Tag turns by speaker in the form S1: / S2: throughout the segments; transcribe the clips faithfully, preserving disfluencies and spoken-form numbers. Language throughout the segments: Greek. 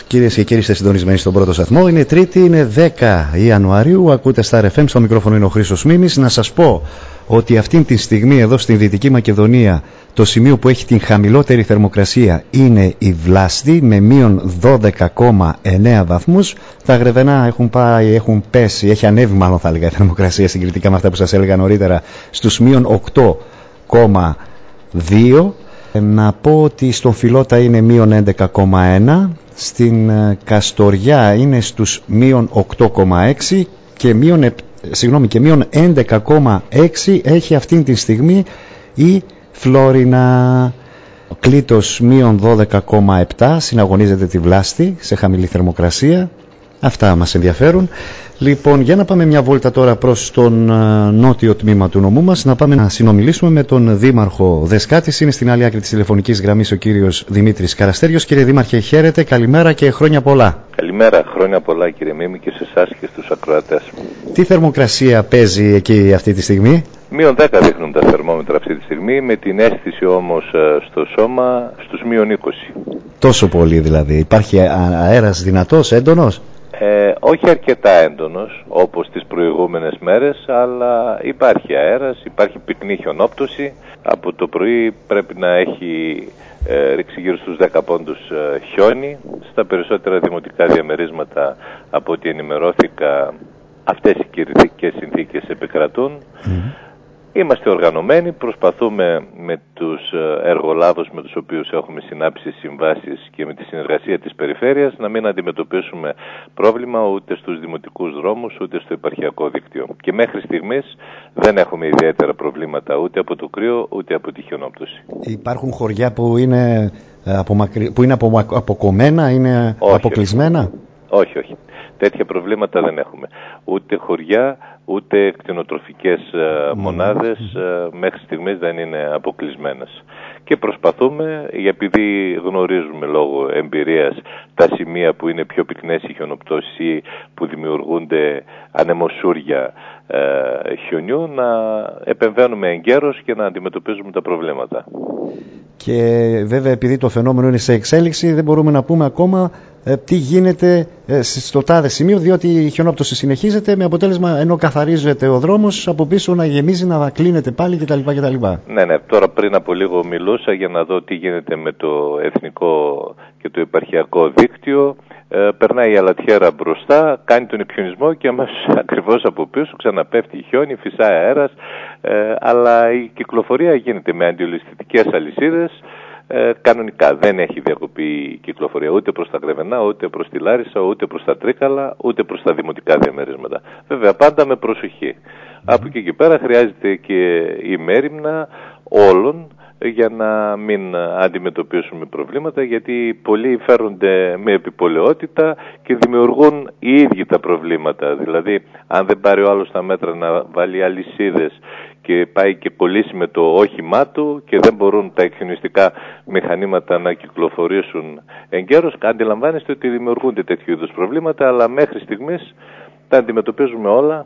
S1: Κυρίες και κύριοι, είστε συντονισμένοι στον πρώτο σταθμό. Είναι Τρίτη, είναι δέκα Ιανουαρίου. Ακούτε Star εφ εμ, στο μικρόφωνο είναι ο Χρήστος Μίμης. Να σας πω ότι αυτή τη στιγμή εδώ στην Δυτική Μακεδονία το σημείο που έχει την χαμηλότερη θερμοκρασία είναι η Βλάστη με μείον δώδεκα κόμμα εννέα βαθμούς. Τα Γρεβενά έχουν πάει, έχουν πέσει, έχει ανέβει μάλλον θα έλεγα η θερμοκρασία συγκριτικά με αυτά που σας έλεγα νωρίτερα στους μείον οκτώ κόμμα δύο. Να πω ότι στον Φιλότα είναι μείον έντεκα κόμμα ένα, στην Καστοριά είναι στους μείον οκτώ κόμμα έξι και μείον, συγγνώμη, και μείον έντεκα κόμμα έξι έχει αυτή τη στιγμή η Φλόρινα. Ο Κλήτος μείον δώδεκα κόμμα επτά συναγωνίζεται τη Βλάστη σε χαμηλή θερμοκρασία. Αυτά μας ενδιαφέρουν. Λοιπόν, για να πάμε μια βόλτα τώρα προς τον uh, νότιο τμήμα του νομού μας, να πάμε να συνομιλήσουμε με τον Δήμαρχο Δεσκάτης. Είναι στην άλλη άκρη της τηλεφωνικής γραμμής ο κύριος Δημήτρης Καραστέριος. Κύριε Δήμαρχε, χαίρετε, καλημέρα και χρόνια πολλά.
S2: Καλημέρα, χρόνια πολλά κύριε Μίμη και σε εσάς και στους ακροατές.
S1: Τι θερμοκρασία παίζει εκεί αυτή τη στιγμή?
S2: Μείον δέκα δείχνουν τα θερμόμετρα αυτή τη στιγμή, με την αίσθηση όμως στο σώμα στους μείον είκοσι.
S1: Τόσο πολύ δηλαδή? Υπάρχει αέρας δυνατός, έντονος?
S2: Ε, όχι αρκετά έντονος όπως τις προηγούμενες μέρες, αλλά υπάρχει αέρας, υπάρχει πυκνή χιονόπτωση. Από το πρωί πρέπει να έχει ε, ρίξει γύρω στους δέκα πόντους ε, χιόνι. Στα περισσότερα δημοτικά διαμερίσματα, από ό,τι ενημερώθηκα, αυτές οι καιρικές συνθήκες επικρατούν. Mm-hmm. Είμαστε οργανωμένοι, προσπαθούμε με τους εργολάβους με τους οποίους έχουμε συνάψει συμβάσεις και με τη συνεργασία της περιφέρειας να μην αντιμετωπίσουμε πρόβλημα ούτε στους δημοτικούς δρόμους ούτε στο επαρχιακό δίκτυο. Και μέχρι στιγμής δεν έχουμε ιδιαίτερα προβλήματα ούτε από το κρύο ούτε από τη χιονόπτωση. Υπάρχουν
S1: χωριά που είναι, απομακρυ... που είναι αποκομμένα, είναι όχι, αποκλεισμένα?
S2: Όχι, όχι. Τέτοια προβλήματα δεν έχουμε. Ούτε χωριά, ούτε κτηνοτροφικές uh, μονάδες uh, μέχρι στιγμής δεν είναι αποκλεισμένες. Και προσπαθούμε, επειδή γνωρίζουμε λόγω εμπειρίας τα σημεία που είναι πιο πυκνές οι χιονοπτώσεις ή που δημιουργούνται ανεμοσούρια uh, χιονιού, να επεμβαίνουμε εγκαίρως και να αντιμετωπίζουμε τα προβλήματα.
S1: Και βέβαια επειδή το φαινόμενο είναι σε εξέλιξη, δεν μπορούμε να πούμε ακόμα ε, τι γίνεται ε, στο τάδε σημείο, διότι η χιονόπτωση συνεχίζεται με αποτέλεσμα, ενώ καθαρίζεται ο δρόμος, από πίσω να γεμίζει, να κλείνεται πάλι κτλ. κτλ.
S2: Ναι, ναι, τώρα πριν από λίγο μιλούσα για να δω τι γίνεται με το εθνικό και το επαρχιακό δίκτυο. Ε, περνάει η αλατιέρα μπροστά, κάνει τον εκχιονισμό και αμέσως ακριβώς από πίσω ξαναπέφτει χιόνι, φυσάει αέρας, ε, αλλά η κυκλοφορία γίνεται με αντιολισθητικές αλυσίδες. Ε, κανονικά δεν έχει διακοπεί η κυκλοφορία ούτε προς τα Γρεβενά, ούτε προς τη Λάρισα, ούτε προς τα Τρίκαλα, ούτε προς τα δημοτικά διαμερίσματα. Βέβαια πάντα με προσοχή. Mm-hmm. Από εκεί και πέρα χρειάζεται και η μέριμνα όλων για να μην αντιμετωπίσουμε προβλήματα, γιατί πολλοί φέρονται με επιπολαιότητα και δημιουργούν οι ίδιοι τα προβλήματα. Δηλαδή αν δεν πάρει ο άλλος τα μέτρα να βάλει αλυσίδες και πάει και κολλήσει με το όχημά του και δεν μπορούν τα εκχιονιστικά μηχανήματα να κυκλοφορήσουν εγκαίρως, αντιλαμβάνεστε ότι δημιουργούνται τέτοιου είδους προβλήματα, αλλά μέχρι στιγμής τα αντιμετωπίζουμε όλα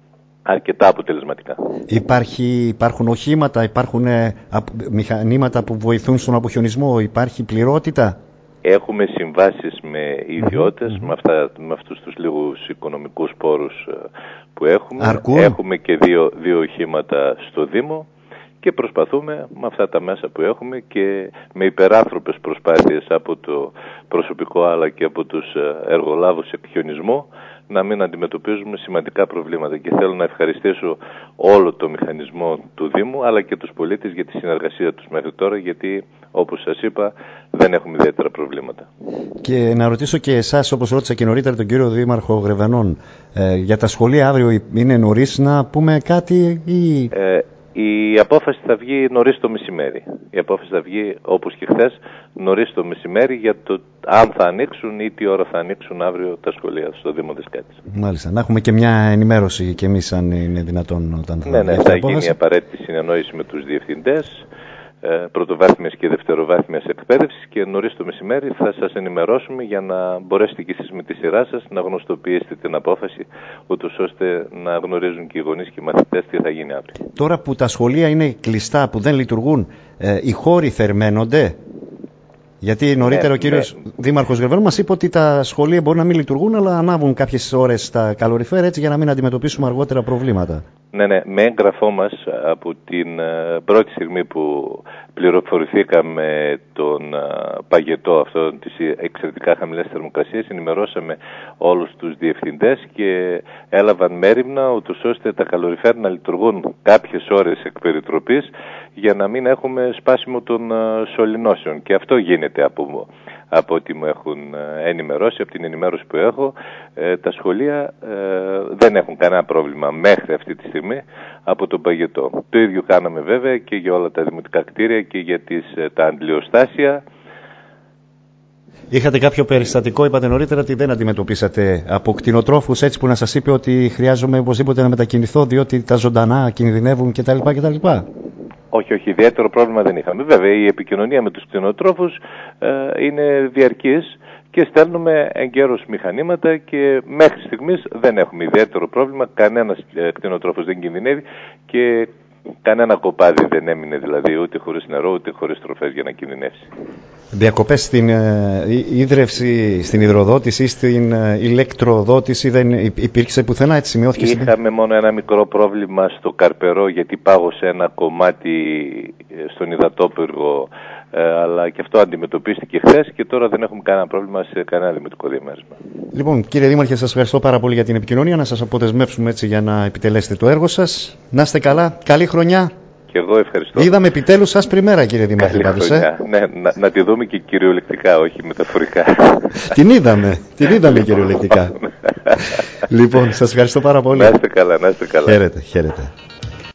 S2: αρκετά αποτελεσματικά.
S1: Υπάρχει, υπάρχουν οχήματα, υπάρχουν ε, απ, μηχανήματα που βοηθούν στον αποχιονισμό, υπάρχει πληρότητα?
S2: Έχουμε συμβάσεις με ιδιώτες, mm-hmm. με, αυτά, με αυτούς τους λίγους οικονομικούς πόρους που έχουμε.
S1: Αρκούν?
S2: Έχουμε και δύο, δύο οχήματα στο Δήμο και προσπαθούμε με αυτά τα μέσα που έχουμε και με υπεράνθρωπες προσπάθειες από το προσωπικό αλλά και από τους εργολάβους εκχιονισμού να μην αντιμετωπίζουμε σημαντικά προβλήματα. Και θέλω να ευχαριστήσω όλο το μηχανισμό του Δήμου αλλά και τους πολίτες για τη συνεργασία τους μέχρι τώρα, γιατί όπως σας είπα δεν έχουμε ιδιαίτερα προβλήματα.
S1: Και να ρωτήσω και εσάς, όπως ρώτησα και νωρίτερα τον κύριο Δήμαρχο Γρεβενών, ε, για τα σχολεία αύριο είναι νωρίς να πούμε κάτι ή...
S2: Ε, Η απόφαση θα βγει νωρίς το μεσημέρι. Η απόφαση θα βγει, όπως και χθες, νωρίς το μεσημέρι για το αν θα ανοίξουν ή τι ώρα θα ανοίξουν αύριο τα σχολεία στο Δήμο Δεσκάτης.
S1: Μάλιστα. Να έχουμε και μια ενημέρωση κι εμείς, αν είναι δυνατόν, όταν θα
S2: Ναι, ναι, θα γίνει απαραίτητη συνεννόηση με τους διευθυντές πρωτοβάθμιας και δευτεροβάθμιας εκπαίδευσης και νωρίς το μεσημέρι θα σας ενημερώσουμε για να μπορέσετε και εσείς με τη σειρά σας να γνωστοποιήσετε την απόφαση, ούτως ώστε να γνωρίζουν και οι γονείς και οι μαθητές τι θα γίνει αύριο.
S1: Τώρα που τα σχολεία είναι κλειστά, που δεν λειτουργούν, ε, οι χώροι θερμαίνονται? Γιατί νωρίτερα
S2: ναι,
S1: ο κύριος
S2: ναι.
S1: Δήμαρχος Γρεβενών μας είπε ότι τα σχολεία μπορεί να μην λειτουργούν, αλλά ανάβουν κάποιες ώρες τα καλοριφέρ, έτσι για να μην αντιμετωπίσουμε αργότερα προβλήματα.
S2: Ναι, ναι, με έγγραφό μας από την uh, πρώτη στιγμή που πληροφορηθήκαμε τον uh, παγετό αυτό της εξαιρετικά χαμηλές θερμοκρασίες, ενημερώσαμε όλους τους διευθυντές και έλαβαν μέριμνα ούτως ώστε τα καλοριφέρ να λειτουργούν κάποιες ώρες εκ περιτροπής για να μην έχουμε σπάσιμο των uh, σωληνώσεων. Και αυτό γίνεται από, από ό,τι μου έχουν ενημερώσει, από την ενημέρωση που έχω. Ε, τα σχολεία ε, δεν έχουν κανένα πρόβλημα μέχρι αυτή τη στιγμή από τον παγετό. Το ίδιο κάναμε βέβαια και για όλα τα δημοτικά κτίρια και για τις, τα αντλιοστάσια.
S1: Είχατε κάποιο περιστατικό, είπατε νωρίτερα ότι δεν αντιμετωπίσατε από κτηνοτρόφους, έτσι που να σας είπε ότι χρειάζομαι οπωσδήποτε να μετακινηθώ διότι τα ζωντανά κινδυνεύουν κτλ. κτλ.
S2: Όχι, όχι, ιδιαίτερο πρόβλημα δεν είχαμε. Βέβαια η επικοινωνία με τους κτηνοτρόφους ε, είναι διαρκής και στέλνουμε εγκαίρως μηχανήματα και μέχρι στιγμής δεν έχουμε ιδιαίτερο πρόβλημα. Κανένας κτηνοτρόφος δεν κινδυνεύει και κανένα κοπάδι δεν έμεινε, δηλαδή ούτε χωρίς νερό ούτε χωρίς τροφές για να κινδυνεύσει.
S1: Διακοπές στην ε, ίδρυυση, στην υδροδότηση ή στην ε, ηλεκτροδότηση δεν υπήρξε πουθενά, έτσι σημειώθηκε?
S2: Είχαμε στην... μόνο ένα μικρό πρόβλημα στο Καρπερό γιατί πάγωσε ένα κομμάτι στον υδατόπυργο, ε, αλλά και αυτό αντιμετωπίστηκε χθες και τώρα δεν έχουμε κανένα πρόβλημα σε κανένα δημοτικό διαμέρισμα.
S1: Λοιπόν, κύριε Δήμαρχε, σας ευχαριστώ πάρα πολύ για την επικοινωνία. Να σας αποδεσμεύσουμε έτσι για να επιτελέσετε το έργο σας. Να είστε καλά, καλή χρονιά.
S2: Και εγώ ευχαριστώ.
S1: Είδαμε επιτέλους σας πριμέρα, κύριε Δήμαρχε.
S2: Καλή χρονιά. Ναι, να, να τη δούμε και κυριολεκτικά, όχι μεταφορικά.
S1: Την είδαμε, την είδαμε κυριολεκτικά. Λοιπόν, σας ευχαριστώ πάρα πολύ.
S2: Να είστε καλά, να είστε καλά.
S1: Χαίρετε, χαίρετε.